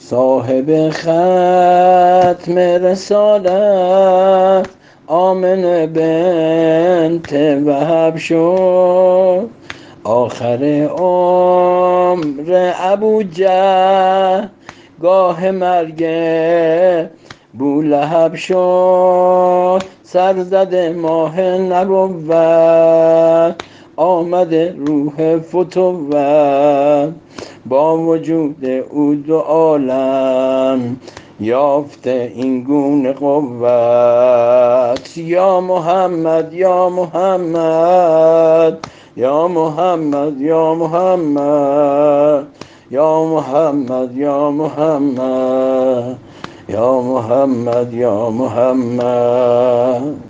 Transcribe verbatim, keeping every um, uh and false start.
صاحب ختم رسالت آمنه بنت وهب شد. آخر عمر ابوجهل گاه مرگ بولهب شد. سرزده ماه نبوت آمده روح فتوت. با وجود او دو عالم یافته این گونه قوت. یا محمد یا محمد یا محمد یا محمد یا محمد یا محمد یا محمد یا محمد.